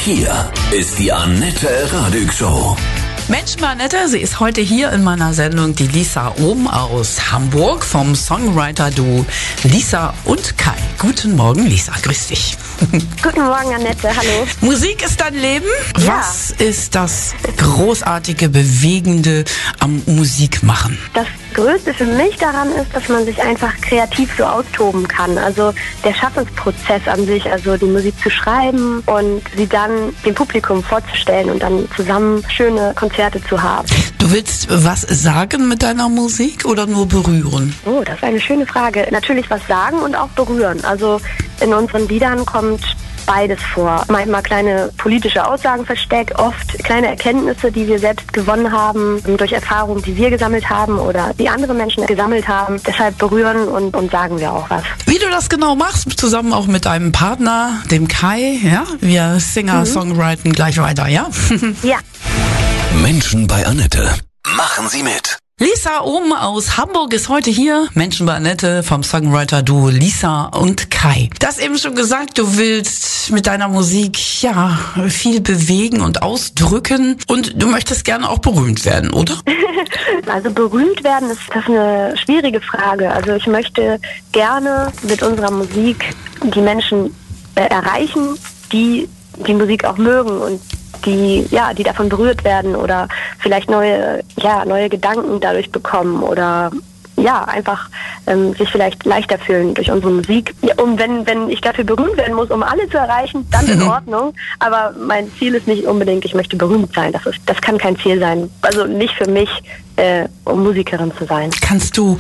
Hier ist die Annette Radig Show. Mensch, Annette, sie ist heute hier in meiner Sendung, die Lisa Ohm aus Hamburg vom Songwriter-Duo Lisa und Kai. Guten Morgen, Lisa, grüß dich. Guten Morgen, Annette, hallo. Musik ist dein Leben? Ja. Was ist das Großartige, Bewegende am Musikmachen? Das Größte für mich daran ist, dass man sich einfach kreativ so austoben kann. Also der Schaffensprozess an sich, also die Musik zu schreiben und sie dann dem Publikum vorzustellen und dann zusammen schöne Konzerte zu haben. Du willst was sagen mit deiner Musik oder nur berühren? Oh, das ist eine schöne Frage. Natürlich was sagen und auch berühren. Also in unseren Liedern kommt beides vor. Manchmal kleine politische Aussagen versteckt, oft kleine Erkenntnisse, die wir selbst gewonnen haben, durch Erfahrungen, die wir gesammelt haben oder die andere Menschen gesammelt haben. Deshalb berühren und sagen wir auch was. Wie du das genau machst, zusammen auch mit deinem Partner, dem Kai, ja? Wir Singer-Songwriten gleich weiter, ja? Ja. Menschen bei Annette. Machen Sie mit. Lisa Ohm aus Hamburg ist heute hier. Menschen bei Annette vom Songwriter-Duo Lisa und Kai. Du hast eben schon gesagt, du willst mit deiner Musik ja viel bewegen und ausdrücken und du möchtest gerne auch berühmt werden, oder? Also berühmt werden ist das eine schwierige Frage. Also ich möchte gerne mit unserer Musik die Menschen erreichen, die die Musik auch mögen und die davon berührt werden oder vielleicht neue Gedanken dadurch bekommen oder einfach sich vielleicht leichter fühlen durch unsere Musik. Ja, und wenn ich dafür berühmt werden muss, um alle zu erreichen, dann in Ordnung. Aber mein Ziel ist nicht unbedingt, ich möchte berühmt sein. Das kann kein Ziel sein. Also nicht für mich, um Musikerin zu sein. Kannst du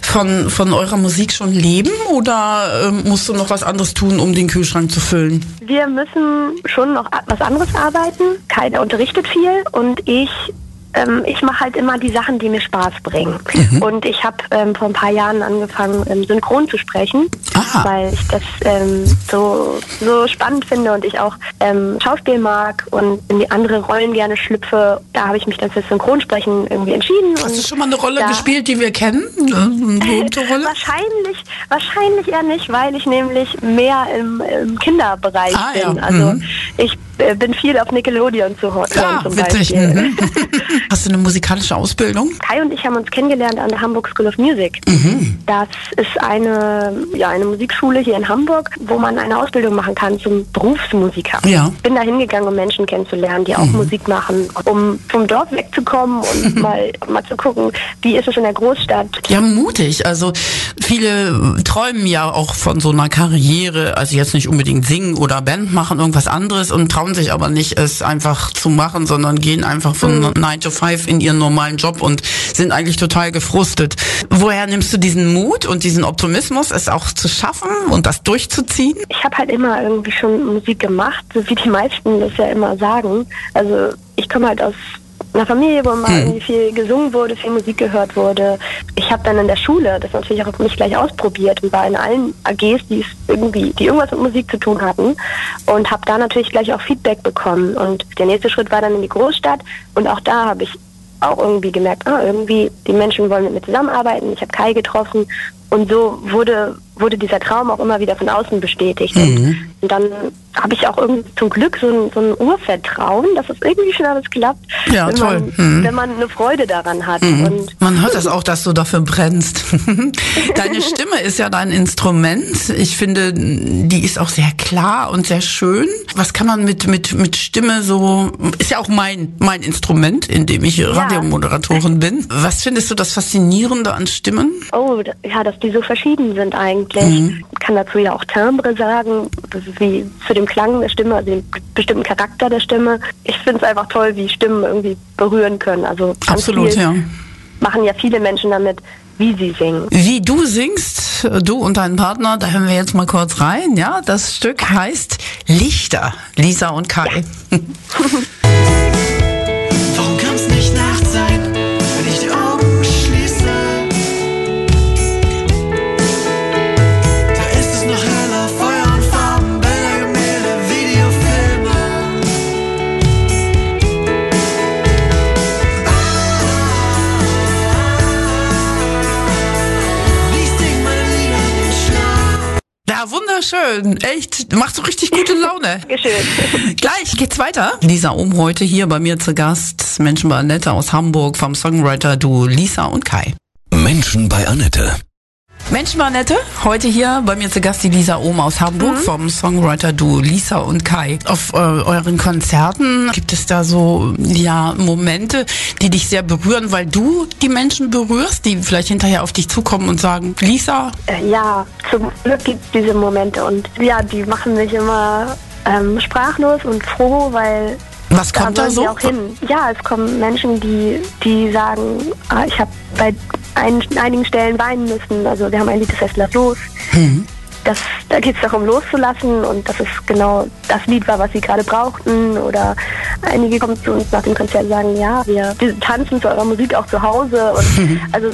von eurer Musik schon leben oder musst du noch was anderes tun, um den Kühlschrank zu füllen? Wir müssen schon noch was anderes arbeiten. Kai unterrichtet viel und ich mache halt immer die Sachen, die mir Spaß bringen. Und ich habe vor ein paar Jahren angefangen, synchron zu sprechen, weil ich das so spannend finde und ich auch Schauspiel mag und in die andere Rollen gerne schlüpfe. Da habe ich mich dann fürs Synchronsprechen irgendwie entschieden. Hast du schon mal eine Rolle gespielt, die wir kennen? Eine berühmte Rolle? Wahrscheinlich eher nicht, weil ich nämlich mehr im Kinderbereich bin. Ja. Also ich bin viel auf Nickelodeon zu hören zum witzig. Beispiel. Hast du eine musikalische Ausbildung? Kai und ich haben uns kennengelernt an der Hamburg School of Music. Das ist eine Musikschule hier in Hamburg, wo man eine Ausbildung machen kann zum Berufsmusiker. Ja. Ich bin da hingegangen, um Menschen kennenzulernen, die auch Musik machen, um vom Dorf wegzukommen und mal zu gucken, wie ist es in der Großstadt. Ja, mutig. Also viele träumen ja auch von so einer Karriere, also jetzt nicht unbedingt singen oder Band machen, irgendwas anderes und trauen sich aber nicht, es einfach zu machen, sondern gehen einfach von 9 to 5 in ihren normalen Job und sind eigentlich total gefrustet. Woher nimmst du diesen Mut und diesen Optimismus, es auch zu schaffen und das durchzuziehen? Ich habe halt immer irgendwie schon Musik gemacht, so wie die meisten das ja immer sagen. Also ich komme halt aus einer Familie, wo mal irgendwie viel gesungen wurde, viel Musik gehört wurde. Ich habe dann in der Schule das natürlich auch nicht gleich ausprobiert und war in allen AGs, die irgendwas mit Musik zu tun hatten und habe da natürlich gleich auch Feedback bekommen. Und der nächste Schritt war dann in die Großstadt und auch da habe ich auch irgendwie gemerkt, irgendwie die Menschen wollen mit mir zusammenarbeiten. Ich habe Kai getroffen und so wurde dieser Traum auch immer wieder von außen bestätigt. Und dann habe ich auch irgendwie zum Glück so ein Urvertrauen, dass es irgendwie schon alles klappt, Ja, toll. Wenn man eine Freude daran hat. Und man hört das auch, dass du dafür brennst. Deine Stimme ist ja dein Instrument. Ich finde, die ist auch sehr klar und sehr schön. Was kann man mit Stimme so, ist ja auch mein Instrument, in dem ich Radiomoderatorin bin. Was findest du das Faszinierende an Stimmen? Oh, ja, dass die so verschieden sind eigentlich. Ich kann dazu ja auch Timbre sagen, wie zu dem Klang der Stimme, also den bestimmten Charakter der Stimme. Ich finde es einfach toll, wie Stimmen irgendwie berühren können. Also absolut, ja. Machen ja viele Menschen damit, wie sie singen. Wie du singst, du und dein Partner, da hören wir jetzt mal kurz rein. Ja, das Stück heißt Lichter, Lisa und Kai. Ja. Warum kann's nicht Nacht sein, wenn ich die Augen schließe? Da ist es noch heller, Feuer und Farben, Bilder, Gemälde, Videofilme. Wie ich sing meine Lieder in den Schlaf. Ja, wunderschön. schön. Echt, macht so richtig gute Laune. Dankeschön. Gleich geht's weiter. Lisa Ohm heute hier bei mir zu Gast. Menschen bei Annette aus Hamburg vom Songwriter-Duo Lisa und Kai. Menschen bei Annette. Menschen bei Annette, heute hier bei mir zu Gast die Lisa Ohm aus Hamburg vom Songwriter-Duo Lisa und Kai. Auf euren Konzerten gibt es da so Momente, die dich sehr berühren, weil du die Menschen berührst, die vielleicht hinterher auf dich zukommen und sagen, Lisa? Ja, zum Glück gibt es diese Momente und die machen mich immer sprachlos und froh, weil was kommt da so? Auch hin. Ja, es kommen Menschen, die sagen, ich habe bei einigen Stellen weinen müssen. Also wir haben ein Lied, das heißt Lass los. Da geht es darum, loszulassen und das ist genau das Lied war, was sie gerade brauchten. Oder einige kommen zu uns nach dem Konzert und sagen, wir tanzen zu eurer Musik auch zu Hause. Und also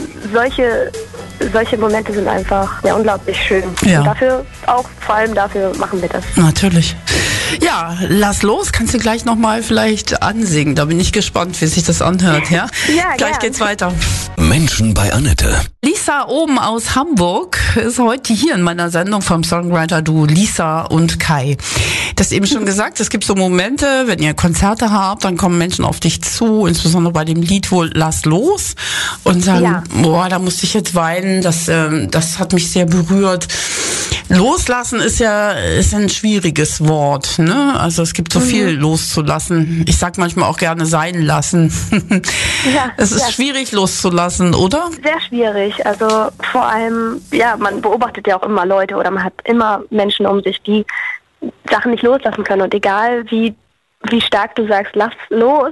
solche Momente sind einfach unglaublich schön. Ja. Und vor allem dafür machen wir das. Natürlich. Ja, lass los. Kannst du gleich nochmal vielleicht ansingen? Da bin ich gespannt, wie sich das anhört. Ja, ja gleich gern. geht's weiter. Menschen bei Annette. Lisa Ohm aus Hamburg ist heute hier in meiner Sendung vom Songwriter-Duo Lisa und Kai. Du hast eben schon gesagt, es gibt so Momente, wenn ihr Konzerte habt, dann kommen Menschen auf dich zu, insbesondere bei dem Lied wohl Lass los und sagen, da musste ich jetzt weinen, das hat mich sehr berührt. Loslassen ist ein schwieriges Wort, ne? Also es gibt so viel loszulassen. Ich sag manchmal auch gerne sein lassen. Es ist schwierig loszulassen, oder? Sehr schwierig. Also vor allem, man beobachtet ja auch immer Leute oder man hat immer Menschen um sich, die Sachen nicht loslassen können. Und egal wie stark du sagst, lass los,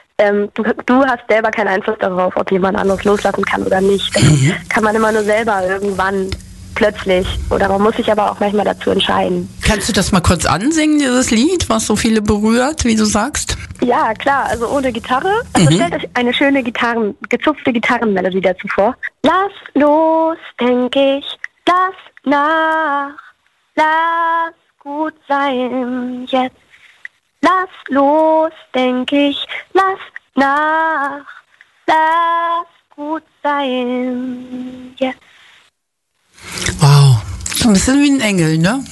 du hast selber keinen Einfluss darauf, ob jemand anderes loslassen kann oder nicht. Das kann man immer nur selber irgendwann plötzlich. Oder man muss sich aber auch manchmal dazu entscheiden. Kannst du das mal kurz ansingen, dieses Lied, was so viele berührt, wie du sagst? Ja, klar. Also ohne Gitarre. Also stellt euch eine schöne gezupfte Gitarrenmelodie dazu vor. Lass los, denk ich. Lass nach. Lass gut sein jetzt. Lass los, denk ich. Lass nach. Lass gut sein jetzt. Wow, so ein bisschen wie ein Engel, ne?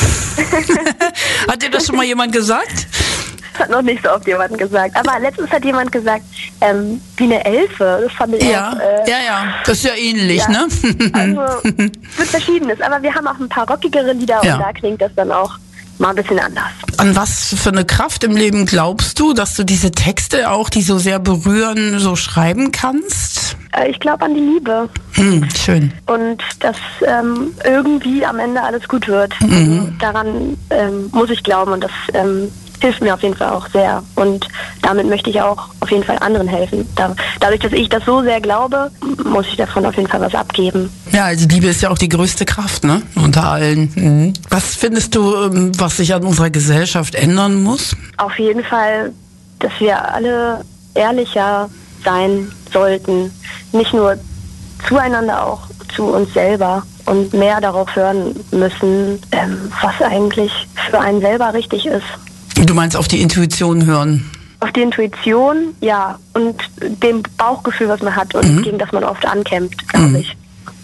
Hat dir das schon mal jemand gesagt? Das hat noch nicht so oft jemand gesagt. Aber letztens hat jemand gesagt, wie eine Elfe. Das fand ich auch. Das ist ja ähnlich, ne? Also, es wird Verschiedenes. Aber wir haben auch ein paar rockigere Lieder und da klingt das dann auch mal ein bisschen anders. An was für eine Kraft im Leben glaubst du, dass du diese Texte auch, die so sehr berühren, so schreiben kannst? Ich glaube an die Liebe. Schön. Und dass irgendwie am Ende alles gut wird. Also daran muss ich glauben und das hilft mir auf jeden Fall auch sehr. Und damit möchte ich auch auf jeden Fall anderen helfen. Dadurch, dass ich das so sehr glaube, muss ich davon auf jeden Fall was abgeben. Ja, also Liebe ist ja auch die größte Kraft, ne? Unter allen. Was findest du, was sich an unserer Gesellschaft ändern muss? Auf jeden Fall, dass wir alle ehrlicher sein sollten. Nicht nur zueinander, auch zu uns selber. Und mehr darauf hören müssen, was eigentlich für einen selber richtig ist. Du meinst auf die Intuition hören? Auf die Intuition, ja. Und dem Bauchgefühl, was man hat und gegen das man oft ankämpft, glaube ich.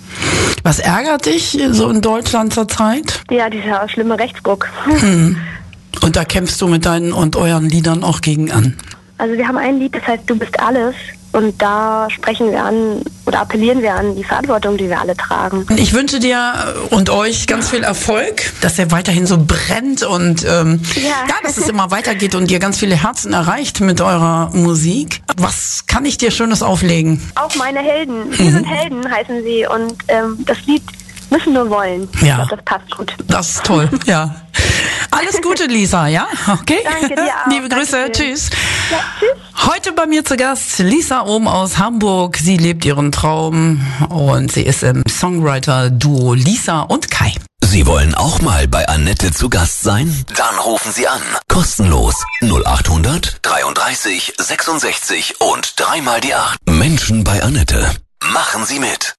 Was ärgert dich so in Deutschland zurzeit? Ja, dieser schlimme Rechtsruck. Und da kämpfst du mit deinen und euren Liedern auch gegen an? Also wir haben ein Lied, das heißt Du bist alles. Und da sprechen wir an oder appellieren wir an die Verantwortung, die wir alle tragen. Ich wünsche dir und euch ganz viel Erfolg, dass ihr weiterhin so brennt und dass es immer weitergeht und ihr ganz viele Herzen erreicht mit eurer Musik. Was kann ich dir Schönes auflegen? Auch meine Helden. Wir sind Helden, heißen sie. Und das Lied müssen nur wollen. Ja. Ich glaube, das passt gut. Das ist toll, ja. Alles Gute, Lisa, ja? Okay? Danke dir auch. Liebe Grüße, Dankeschön. tschüss. Ja, tschüss. Heute bei mir zu Gast Lisa Ohm aus Hamburg. Sie lebt ihren Traum und sie ist im Songwriter-Duo Lisa und Kai. Sie wollen auch mal bei Annette zu Gast sein? Dann rufen Sie an. Kostenlos 0800 33 66 und 3 mal die 8. Menschen bei Annette. Machen Sie mit.